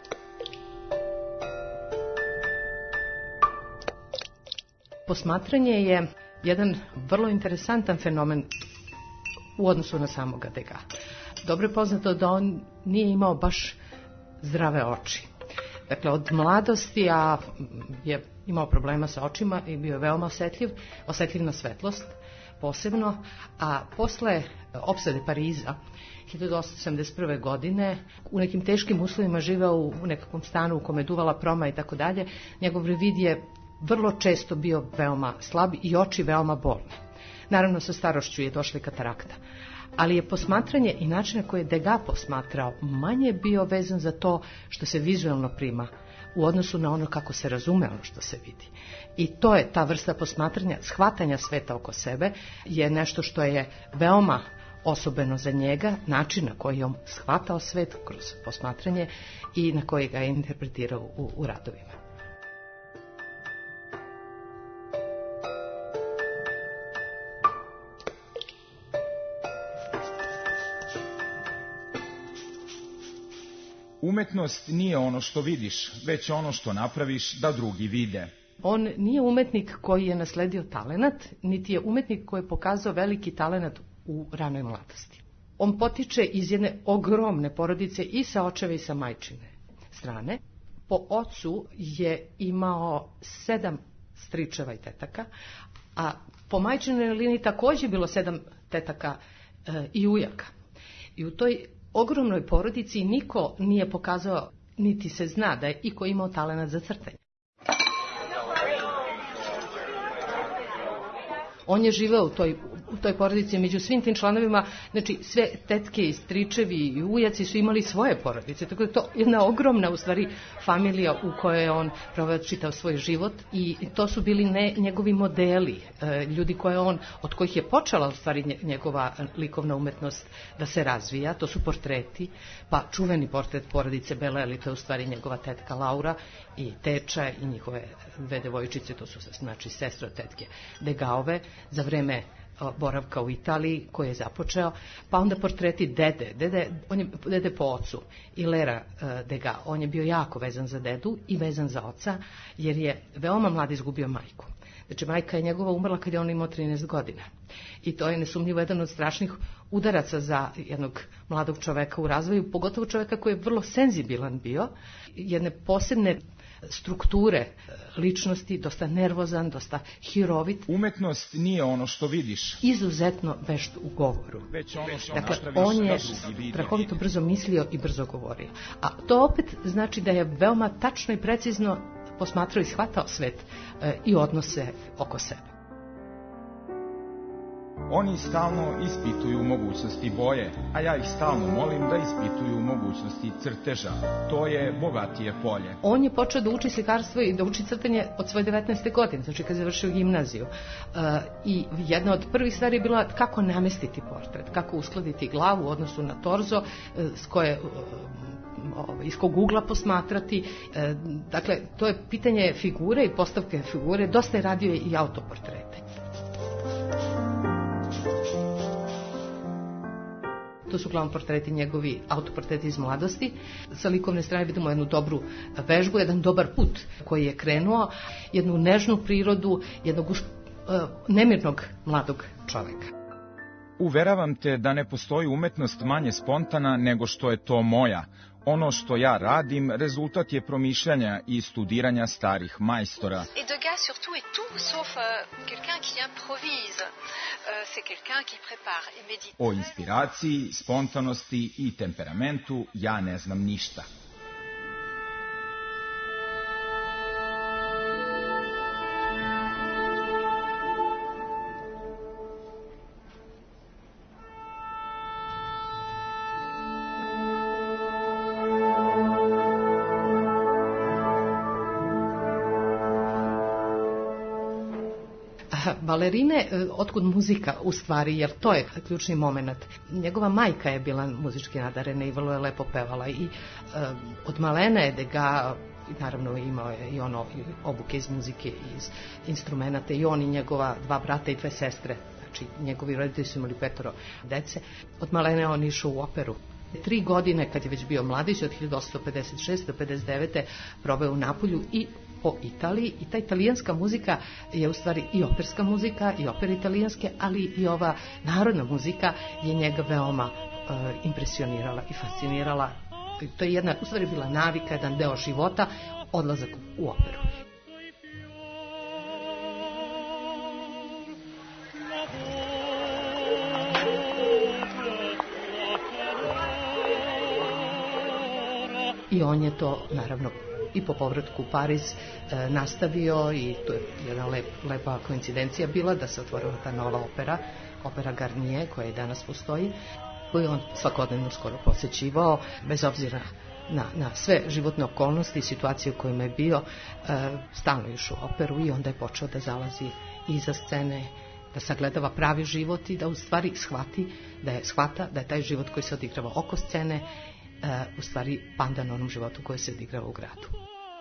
Posmatranje je jedan vrlo interesantan fenomen u odnosu na samoga Degas. Dobro je poznato da on nije imao baš zdrave oči. Dakle, od mladosti, a je imao problema sa očima i bio je veoma osetljiv, osetljiv na svetlost posebno, a posle opsade Pariza hiljadu osamsto sedamdeset prve. godine u nekim teškim uslovima živeo u nekakvom stanu u kome duvala proma i tako dalje, njegov vid je vrlo često bio veoma slab i oči veoma bolne. Naravno, sa starošću je došla katarakta. Ali je posmatranje i način na koji je Degas posmatrao manje bio vezan za to što se vizualno prima u odnosu na ono kako se razume ono što se vidi. I to je ta vrsta posmatranja, shvatanja sveta oko sebe, je nešto što je veoma osobeno za njega, način na koji je on shvatao svet kroz posmatranje i na koji ga je interpretirao u, u radovima. Umetnost nije ono što vidiš, već ono što napraviš da drugi vide. On nije umetnik koji je nasledio talenat, niti je umetnik koji je pokazao veliki talenat u ranoj mladosti. On potiče iz jedne ogromne porodice i sa očeve i sa majčine strane. Po ocu je imao sedam stričeva i tetaka, a po majčinoj liniji također bilo sedam tetaka e, i ujaka. I u toj ogromnoj porodici niko nije pokazao, niti se zna da je iko imao talenat za crtanje. On je živeo u toj, u toj porodici, među svim tim članovima, znači sve tetke i stričevi i ujaci su imali svoje porodice, tako da to jedna ogromna u stvari familija u kojoj je on proveo čitav svoj život i to su bili ne njegovi modeli, ljudi koje on, od kojih je počela u stvari njegova likovna umetnost da se razvija, to su portreti, pa čuveni portret porodice Beleli, to je u stvari njegova tetka Laura i teča i njihove dve devojčice, to su znači sestre tetke Degasove, za vreme boravka u Italiji koji je započeo, pa onda portreti dede, dede, on je dede po ocu, Hilaire Degas, on je bio jako vezan za dedu i vezan za oca, jer je veoma mlad izgubio majku. Znači, majka je njegova umrla kad je on imao trinaest godina. I to je nesumnjivo jedan od strašnih udaraca za jednog mladog čoveka u razvoju, pogotovo čoveka koji je vrlo senzibilan bio, jedne posebne strukture ličnosti, dosta nervozan, dosta hirovit. Umetnost nije ono što vidiš. Izuzetno vešt u govoru. Već ono što dakle, napraviš on je da drugi vide. strahovito brzo mislio i brzo govorio. A to opet znači da je veoma tačno i precizno posmatrao i shvatao svet e, i odnose oko sebe. Oni stalno ispituju mogućnosti boje, a ja ih stalno molim da ispituju mogućnosti crteža. To je bogatije polje. On je počeo da uči slikarstvo i da uči crtanje od svoje devetnaeste godine, znači kad je završio gimnaziju. Uh, I jedna od prvih stvari je bila kako namestiti portret, kako uskladiti glavu u odnosu na torzo, uh, s koje... Uh, iz kog ugla posmatrati. E, dakle, to je pitanje figure i postavke figure. Dosta je radio i autoportrete. To su uglavnom portreti njegovi, autoportreti iz mladosti. Sa likovne strane vidimo jednu dobru vežbu, jedan dobar put koji je krenuo, jednu nežnu prirodu, jednog uh, nemirnog mladog čoveka. Uveravam te da ne postoji umetnost manje spontana nego što je to moja. Ono što ja radim, rezultat je promišljanja i studiranja starih majstora. Et Degas surtout est tout sauf uh, quelqu'un qui improvise. Uh, c'est quelqu'un qui prépare et médite. O inspiraciji, spontanosti i temperamentu ja ne znam ništa. Balerine, otkud muzika u stvari, jer to je ključni moment. Njegova majka je bila muzički nadarena i vrlo je lepo pevala i uh, od malena je Degas, naravno imao je i ono i obuke iz muzike i iz instrumenta, i on i njegova dva brata i dve sestre, znači njegovi roditelji su imali petoro dece. Od malena on išao u operu. Tri godine, kad je već bio mladić, od hiljadu osamsto pedeset šeste do pedeset devete proveo u Napolju i po Italiji, i ta italijanska muzika je u stvari i operska muzika i opere italijanske, ali i ova narodna muzika je njega veoma uh, impresionirala i fascinirala. To je jedna, u stvari bila navika, jedan deo života, odlazak u operu. I on je to, naravno, i po povratku u Pariz e, nastavio, i to je jedna lep, lepa koincidencija bila da se otvorila ta nova opera, opera Garnier, koja i danas postoji, koju on svakodnevno skoro posećivao, bez obzira na, na sve životne okolnosti i situacije u kojima je bio, e, stalno išao u operu i onda je počeo da zalazi iza scene, da sagledava pravi život i da u stvari shvati, da je shvata da je taj život koji se odigrava oko scene Uh, u stvari pandan onom životu koji se odigrava u gradu.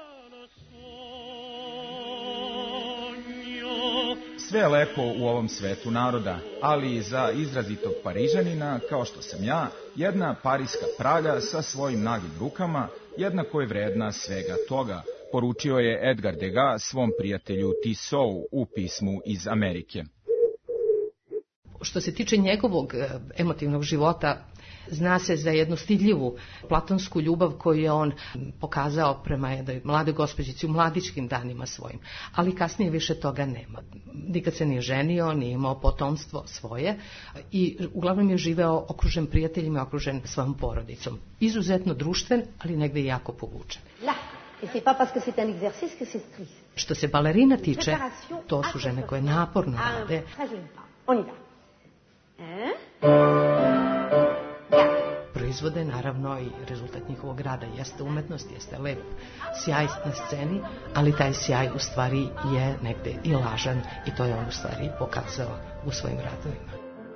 Sve je lepo u ovom svetu naroda, ali za izrazitog Parižanina, kao što sam ja, jedna parijska pralja sa svojim nagim rukama jednako je vredna svega toga, poručio je Edgar Degas svom prijatelju Tissou u pismu iz Amerike. Što se tiče njegovog emotivnog života, zna se za jednu stidljivu platonsku ljubav koju je on pokazao prema jednoj mladoj gospođici u mladičkim danima svojim, ali kasnije više toga nema. Nikad se nije ženio, nije imao potomstvo svoje i uglavnom je živeo okružen prijateljima, okružen svojom porodicom. Izuzetno društven, ali negde i jako povučen. Što se balerina tiče, to su žene koje naporno rade. Proizvode, naravno, i rezultat njihovog rada jeste umetnost, jeste lep sjaj na sceni, ali taj sjaj u stvari je negde i lažan, i to je on u stvari pokazao u svojim radovima.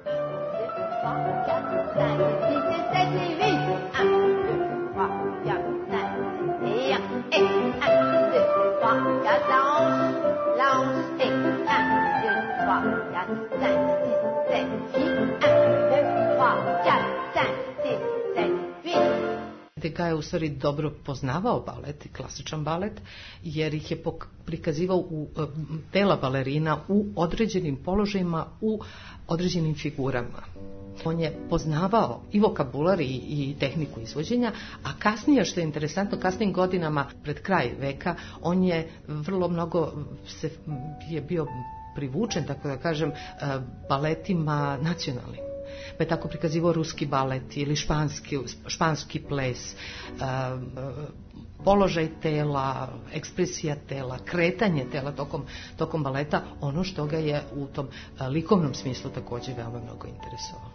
Degas je u stvari dobro poznavao balet, klasičan balet, jer ih je prikazivao u tela balerina u određenim položajima, u određenim figurama. On je poznavao i vokabular i, i tehniku izvođenja, a kasnije, što je interesantno, kasnijim godinama, pred kraj veka, on je vrlo mnogo se, je bio privučen, tako da kažem, baletima nacionalnim. Pa je tako prikazivao ruski balet ili španski, španski ples, položaj tela, ekspresija tela, kretanje tela tokom, tokom baleta, ono što ga je u tom likovnom smislu takođe veoma mnogo interesovalo.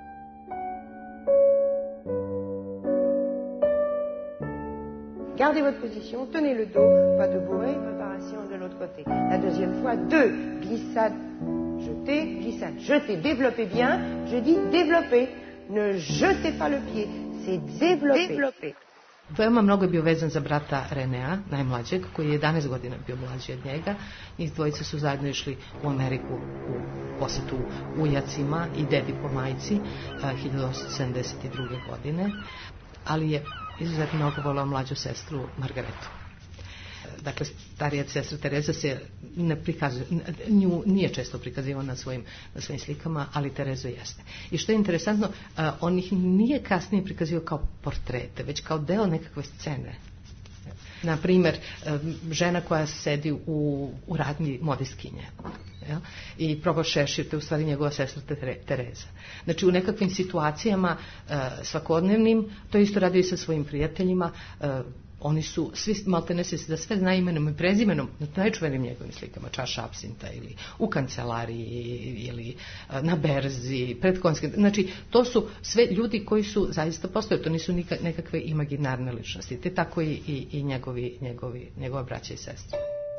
Gardez votre position, tenez le dos, pas de bourrée, préparation de l'autre côté. La deuxième fois, deux, glissade, jetez, glissade, jetez, développez bien, je dis développez, ne jetez pas le pied, c'est développer. développer. Veoma mnogo je bio vezan za brata Renea, najmlađeg, koji je jedanaest godina bio mlađi od njega. Njih dvojice su zajedno išli u Ameriku u posetu ujacima i dedi po majci hiljadu osamsto sedamdeset druge. godine, ali je izuzetno mnogo volao mlađu sestru Margaretu. Dakle, starija sestra Tereza se ne prikazuje, nju nije često prikazivao na svojim, na svojim slikama, ali Terezu jeste. I što je interesantno, uh, on ih nije kasnije prikazivao kao portrete, već kao deo nekakve scene. Na primjer, žena koja sedi u, u radnji modistkinje, jel? I proba šešir, to je u stvari njegova sestra Tereza. Znači, u nekakvim situacijama uh, svakodnevnim, to isto radio i sa svojim prijateljima, uh, oni su, svi maltene se da sve zna imenom i prezimenom na najčuvenim njegovim slikama, čaša apsinta ili u kancelariji ili na berzi, pred konjskim. Znači, to su sve ljudi koji su zaista postoje, to nisu nekakve imaginarne ličnosti, te tako i, i, i njegovi, njegovi, njegova braća i sestre.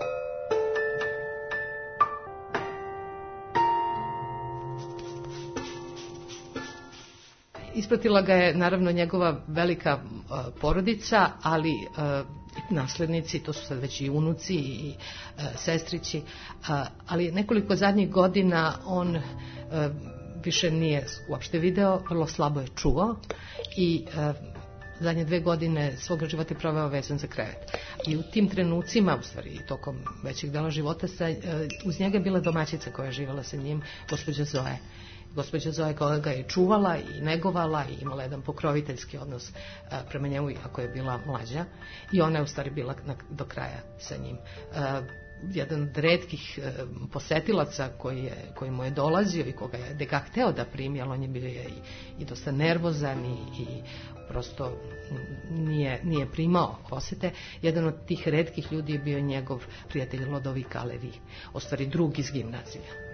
Ispratila ga je naravno njegova velika uh, porodica, ali uh, naslednici, to su sad već i unuci i uh, sestrići, uh, ali nekoliko zadnjih godina on uh, više nije uopšte video, vrlo slabo je čuo i uh, zadnje dve godine svog života je proveo vezan za krevet. I u tim trenucima, u stvari tokom većeg dela života, sa, uh, uz njega je bila domaćica koja je živjela sa njim, gospođa Zoe. Gospođa Zoe koja ga je čuvala i negovala i imala jedan pokroviteljski odnos a, prema njemu, iako je bila mlađa. I ona je u stvari bila na, do kraja sa njim. A, jedan od retkih a, posetilaca koji, je, koji mu je dolazio i koga je deka hteo da primi, ali on je bio je i, i dosta nervozan i, i prosto nije, nije primao posete. Jedan od tih retkih ljudi je bio njegov prijatelj Lodovika Levi, u stvari drug iz gimnazije.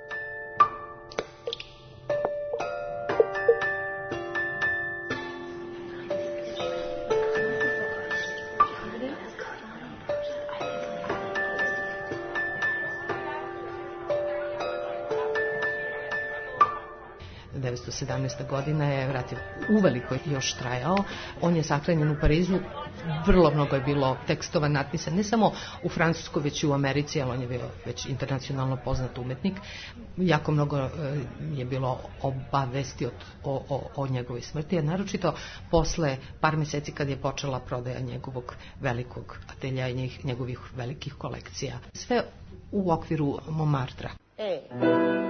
devetsto sedamnaesta. godina je rat je uveliko još trajao. On je sahranjen u Parizu. Vrlo mnogo je bilo tekstova natpisan, ne samo u Francuskoj, već i u Americi, ali on je bio već internacionalno poznat umetnik. Jako mnogo je bilo obavesti od, o, o, o njegovoj smrti, a naročito posle par meseci kad je počela prodaja njegovog velikog atelja i njegovih velikih kolekcija. Sve u okviru Montmartra. E.